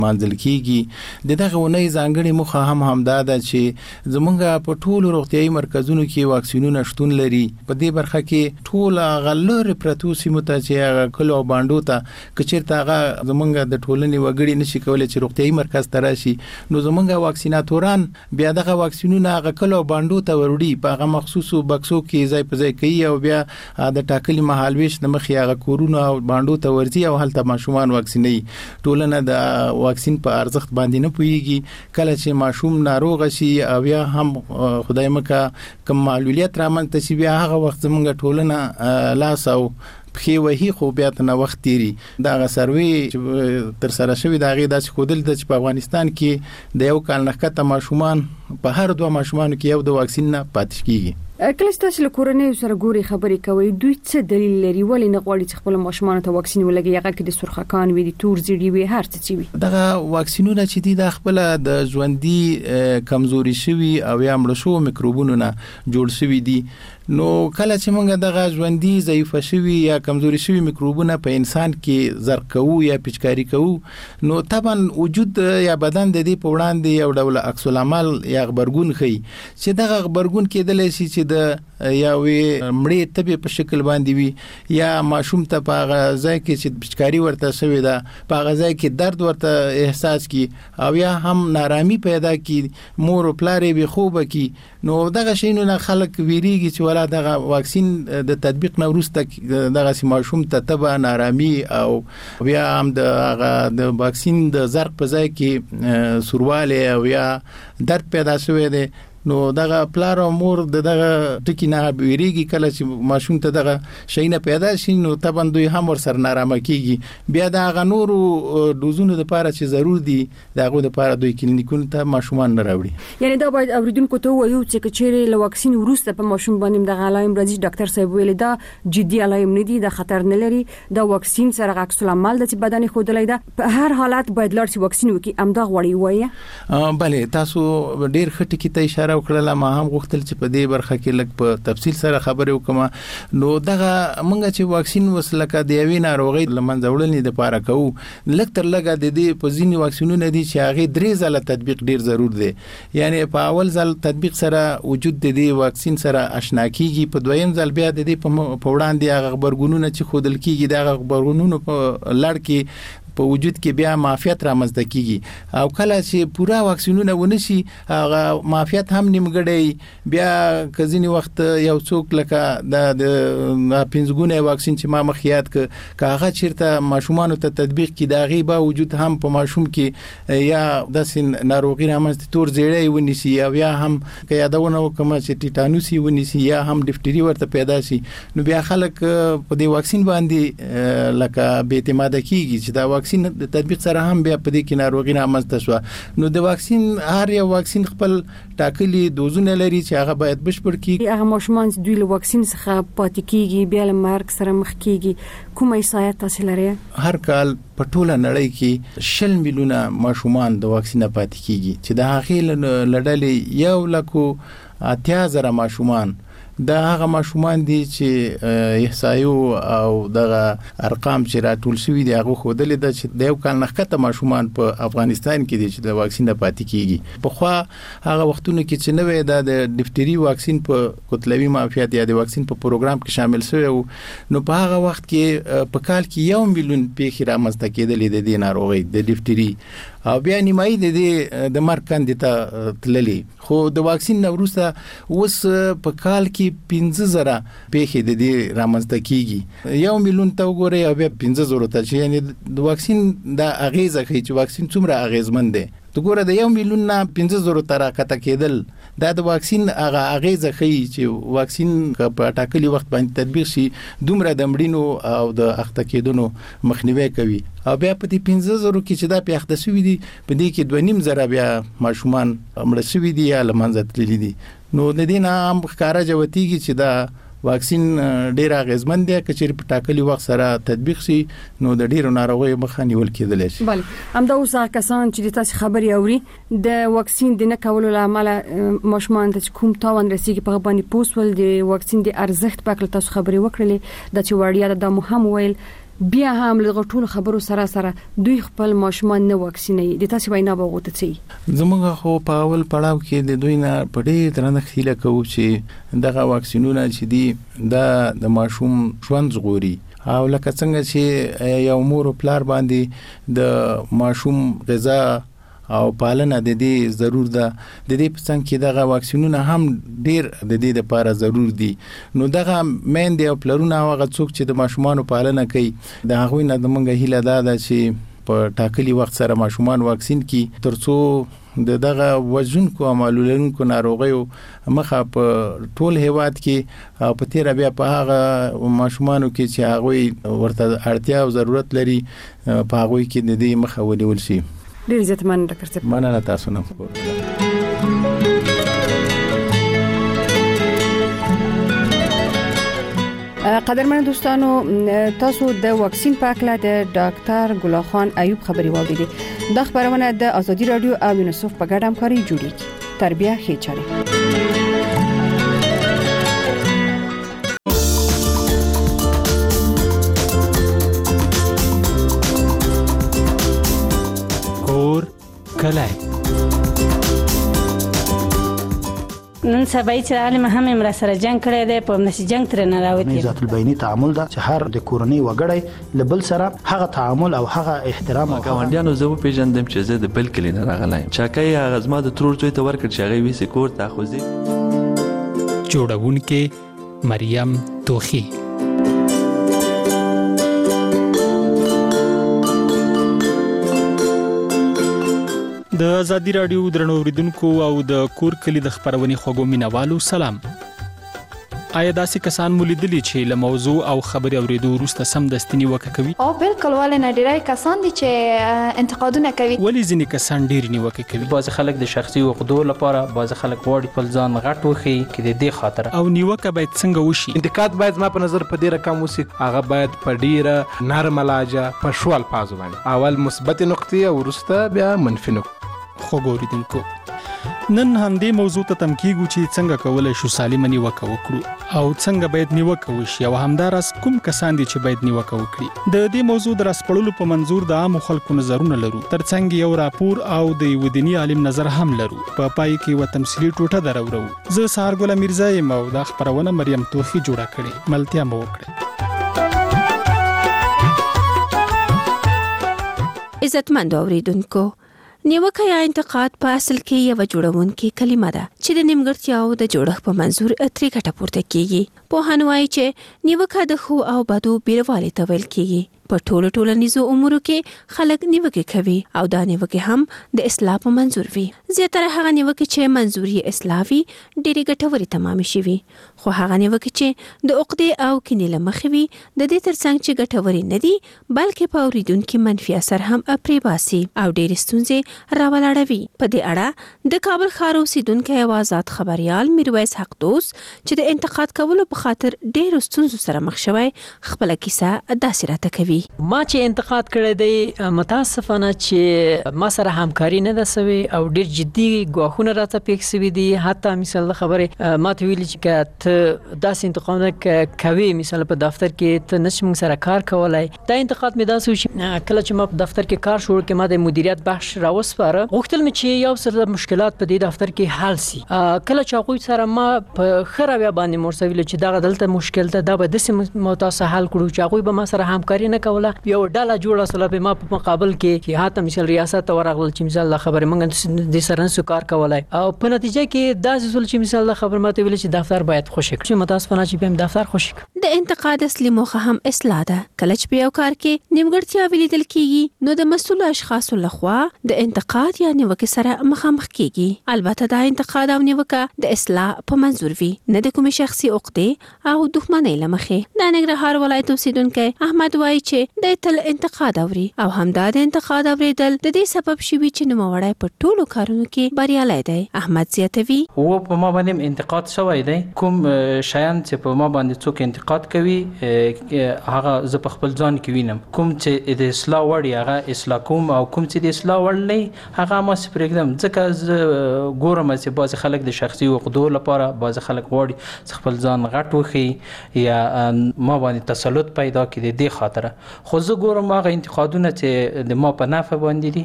مانځل کیږي. د دغه ونې ځانګړي موخه هم دا ده چې زمونږ په ټولو روغتيایي مرکزونو کې واکسینونه شتون لري. په دې برخه کې ټول غلور پرتو سیمو ته چې کلو باندې ته کچیرته هغه زمونږ د ټولنې وګړي نشي کولای چې روغتيایي مرکز ته راشي، نو زمونږ واکسیناتوران بیا دغه واکسینونه هغه کلو باندې ته وروړي، په هغه مخصوصو بکسو کې ځای په ځای کوي او بیا د ټاکلي مهالويش د مخې هغه کورونه باندې ته ورځي او هلته ماشومان واکسیني. ټولنه د واکسین په ارزښت باندې نه پويږي. کله چې ماشوم ناروغ شي او یا هم خدای مکه کوم معلولیت رامنځته شي، بیا هغه وخت زمونږ ټولنه لاس او پخې وهي خو بیا ته وخت تیری. دا سروي تر سره شوی دا غي داسې خودل د په افغانستان کې د یو کال نه کته ماشومان په هر دوه ماشومان کې یو د واکسین نه پاتې کیږي. کله چې تاسو له کورنۍ سره ګوري خبرې کوي، دوی څه دلیل لري ولې نه غواړي چې خپل ماشومان ته واکسین ولګي؟ هغه کې د سرخکان وي، د تور زیړی وي، هر څه چی وي. دغه واکسینونه چې دي د خپل د ژوندۍ کمزوري شوی او یا مړ شو میکروبونو نه جوړ شوی دي. نو کله چې موږ دغه ژوندۍ ضعیف شوی یا کمزوري شوی میکروبونه په انسان کې زر کوو یا پچکاری کوو، نو طبعا وجود یا بدن د دې په وړاندې یو ډول عکس العمل یا خبرګون خي چې دغه خبرګون کېدل شي چې د یا وی مړې تبه په شکل باندې وي، یا ماشوم ته په غځای کې چې پچکاری ورته شوی دا په غځای کې درد ورته احساس کی او یا هم نارامي پیدا کی، مور او پلارې به خوب کی. نو دغه شینونه خلک ویریږي چې ولا دغه واکسین د تطبیق نه وروسته دغه ماشوم ته تبه نارامي او بیا هم د واکسین د زرق په ځای کې سورواله او یا درد پیدا شوی دی. نو دغه پلار او مور دغه ټکی نه ویریږي کله چې ماشوم ته دغه شي نه پیدا شي، نو طبعا دوی هم ور سره نارامه کیږي. بیا د غنورو دوزونو د لپاره چې ضرور دي دغه د لپاره دوی کلینیکونو ته ماشومان نه راوړي. یعنی دا باید اوریدونکو ته وایو چې چیرې له واکسین وروسته په ماشوم باندې د علایم راځي، ډاکټر صاحب ویل دا جدي علایم نه دي، د خطر نه لري، دا واکسین سره عکس العمل د بدن خودلای دا په هر حالت باید لار شي واکسین وکي. امدا غوړی وایي بله تاسو ډیر خټکی ته اشاره وکړه، ما هم غوښتل چې په دې برخه کې لږ په تفصیل سره خبرې وکم. نو دغه مونږ چې واکسین وسلکه د یوې ناروغي لمنځه وړلې د پاره کوو، لږ تر لږه د دې په ځینی واکسینونه دي چې هغه درې ځله تطبیق ډیر ضرور دی. یعنی په اول ځل تطبیق سره وجود د دې واکسین سره آشنا کیږي، په دویم ځل بیا د دې په وړاندې هغه خبرګونونه چې خودل کیږي د خبرګونونو په لړ کې په وجود کې بیا معافیت رامنځته کیږي. او کله چې پورا واکسینونه ونشي هغه معافیت هم نیمګړی، بیا کزینی وخت یو څوک لکه د پنځګونه واکسین چې ما مخیات کاغه چیرته ماشومان ته تطبیق کی دا غي با وجود هم په ماشوم کې یا د سین ناروغي رامنځته تور زیړی ونیسي او یا هم که یادونه وکم چې ټیټانوس ونیسي یا هم ډفټری ورته پیدا شي، نو بیا خلک په دې واکسین باندې لکه به اعتماد کیږي چې دا واکسین د تطبیق سره هم بیا په دې کې ناروغي رامنځته شو. نو د واکسین هر یو واکسین خپل ټاکلي دوزونه لري چې هغه باید بشپړ کیږي. هغه ماشومان چې دوی له واکسین څخه پاتې کیږي بیا له مرګ سره مخ کیږي، کومه احصایه تاسو لري؟ هر کال په ټوله نړۍ کې 100 میلیونه ماشومان د واکسین پاتې کیږي چې د هغه لړلې 1,80,000 ماشومان دا هغه ماشومان دي چې احصایو او دغه ارقام چې راټول شوی دي هغه خودل د چې د یو کال نخته ماشومان په افغانستان کې دي چې د واکسین پاتې کیږي. په خو هغه وختونو کې چې نوې د ډفټری واکسین په کتلوي معافیت یا د واکسین په پروګرام کې شامل شوی، نو په هغه وخت کې په کال کې 1 میلیون پیښې رامنځته کېدلې د دې ناروغي د ډفټری او بیا نیمایي د مرګ کاندیدا تللی. خو د واکسین وروسته اوس په کال کې 15,000 پیښې د دې رامنځته کیږي. 1 میلیون ته وګورئ او بیا 15,000 ته چې یعنی د واکسین د اغیزه کوي چې واکسین څومره اغیزمن دی. تو ګوره د 1 میلیون نه 15,000 ته راکته کېدل دا د واکسین هغه اغیزه کوي چې واکسین په ټاکلي وخت باندې تطبیق شي دومره د مړینو او د اخته کېدونو مخنیوي کوي. او بیا په دې 15,000 کې چې دا پیاخته شوی دي په دې کې 2.5 بیا ماشومان مړ شوی دي یا لمنځه تللي دي. نو د دې نه هم ښکارا جوتیږي چې دا واکسین ډیر اغیزمن دی چې په ټاکلي وخت سره تطبیق شي نو د ډیرو ناروغیو مخه نیول کېدلی شي. بله همدا اوس کسان چې تاسو خبري اوري د واکسین د نه کولو لامل ماشومان د کوم تاوان رسیږي په باندې پوسول د واکسین د ارزښت په اړه تاسو خبري وکړلې د چې وړیا د مهم ویل بیا هم له ټول خبرو سره دوی خپل ماشومان نه واکسینوي. د تاسو وینا به وته چی زمونږ خو په اول پړاو کې د دوی نه په ډېر درنه خیله کوو چې دغه واکسینونه چې دي د ماشوم ژوند ژغوري، او لکه څنګه چې یو مور او پلار باندې د ماشوم غذا او پالنه د دې ضرور ده، د دې په څنګه کې دغه واکسینونه هم ډیر د دې لپاره ضرور دي. نو دغه میندې او پلرونه هغه څوک چې د ماشومان پالنه کوي د هغوی نه زمونږ هیله ده چې په ټاکلي وخت سره ماشومان واکسین کی ترڅو دغه وژونکو او معلولونکو ناروغیو مخه په ټول هیواد کې په تیر بیا په هغه ماشومانو کې چې هغه ورته اړتیا او ضرورت لري په هغه کې د دې مخه ونیول شي. ډیر عزت من ډاکټر صاحب، مننه تاسو نه. قدرمن دوستانو، تاسو د واکسین په اړه د ډاکټر ګل خان ایوب خبري واوریدي. د خبرونه د ازادي رادیو او یونیسف په ګډه همکاري جوړیږي. تربیه ښه چاره. کلای نن سبا چې عالم هم امر سره جنگ کړی دی، په نشي جنگ تر نه راوتی. ذات البینی تعامل دا چې هر د کورنۍ وګړی لبل سره هغه تعامل او هغه احترام او ګاونډیانو زه پیژندم چې زه د بل کلی نه راغلایم. چاکای هغه زما د ترور زوی ته ورکړ چې هغه ویسي کور ته خوځي. جوړونکې مریم توخی. د ازادي رادیو درنو اوریدونکو او د کور کلی د خبرونې خوګو مینوالو سلام. آیا داسې کسان مولیدلی چې له موضوع او خبري اوریدو وروسته سم دستنی وکه کوي؟ او بالکل ولې نه ډیرای کسان دي چې انتقادونه کوي. ولی ځینې کسان ډیر نیوکه کوي؟ بعض خلک د شخصي حقوقو لپاره، بعض خلک وړي په ځان غټ وخی کې د دې خاطر. او نیوکه باید څنګه وشي؟ انتقاد باید ما په نظر په ډیره کم وسی، هغه باید په ډیره نرم لهجه په شوال پازو باندې اول مثبت نقطې او وروسته بیا منفي نقطې. خوګوریدونکو، نن همدې موضوع ته تم کیږو چې څنګه کولای شو سالم نیوکه وکړو او څنګه باید نیوکه وشي او همدارس کوم کسان دي چې باید نیوکه وکړي. د دې موضوع در اسپړلو په منظور د عام خلکو نظرونه لرو، ترڅنګ یو راپور او د یو دینی عالم نظر هم لرو. په پای کې و تمثيلي ټوټه درورو. زه سهار ګل میرزا یم او دا خبرونه مریم توخی جوړه کړې. ملتیا مو وکړه. عزتمند اوریدونکو، نیوکه یا انتقاد په اصل کې یو جوړونکې کلمه ده چې د نیمګړتیاو د جوړښت په منظور اترې ګټه پورته کیږي. په هنوای چې نیوکه د خو او بدو بیروالی ته ویل کیږي. په ټولنیزو امورو کې خلک نیوکه کوي او دا نیوکه هم د اصلاح په منظور وي. زیاتره هغه نیوکه چې منظوري اصلاح وي ډېری ګټوري تمام شي وي، خو هغه نیوکه چې د عقدې او کینې لمخې وي د دې ترڅنګ چې ګټوري نه دي بلکې په اوریدونکو منفي اثر هم پرې باسي او ډېری ستونزې راولاړوي. په دې اړه د کابل ښار اوسیدونکو آزاد خبريال میرویس حق دوست چې د انتقاد کولو په خاطر ډېر ستونزو سره مخ شوی خپل کیسه داسې راته کوي. ما چې انتقاد کړی دی متاسفانه چې ما سره همکاري نه ده سوي او ډیر جدي ګواښونه راته پېښ سوي دي. حتی مثال خبره ما ته ویل چې ته داسې انتقادونه کوي، مثال په دفتر کې ته نشې موږ سره کار کولای. دا انتقاد مې داسې وشي کله چې ما په دفتر کې کار شروع کړم، ما د مدیریت بخش راوسپاره، غوښتل مې چې یو څه مشکلات په دې دفتر کې حل سي. کله چې هغوی سره ما په ښه رویه باندې مرسویل چې دغه دلته مشکل ده، دا به داسې متاسه حل کړو چې هغوی به ما سره همکاري نه کوله. یو ډله جوړه سره په ما په مقابل کې حتی مثال ریاست ته ورغلل چې مثال خبره موږ د سره نسو کار کولای او په نتیجه کې داسې ول چې مثال خبره ماته ویل چې دفتر باید خوشی کړي. متاسفانه چې په دفتر خوشی کړي. د انتقاد اصلي موخه هم اصلاح ده. کله چې په یو کار کې نیمګړتیا ولیدل کیږي نو د مسؤل اشخاصو لخوا د انتقاد یا نیوکه سره مخامخ کیږي. البته دا انتقاد او نیوکه د اصلاح په منظور وي، نه د کوم شخصي عقدې او دښمنۍ لمخې. د ننګرهار ولایت اوسیدونکو احمد وایي چې د تل انتقاد اوري او همدا د انتقاد اوریدل د دې سبب شوی چې نوموړی په ټولو کارونو کې بریالی دی. احمد زیاتوي و په ما باندې انتقاد شوی دی. کوم شیان چې په ما باندې څوک انتقاد کوي هغه زه په خپل ځان کې وینم. کوم چې د اصلاح وړ هغه اصلاح کوم او کوم چې د اصلاح وړ نه هغه ما سپریږدم. ځکه زه ګورم چې بعض خلک د شخصي حقوقو لپاره، بعض خلک وړي خپل ځان غټ وخی یا ما باندې تسلط پیدا کړي. د دې خاطر خو زه ګورم هغه انتقادونه چې د ما په نفع باندې دي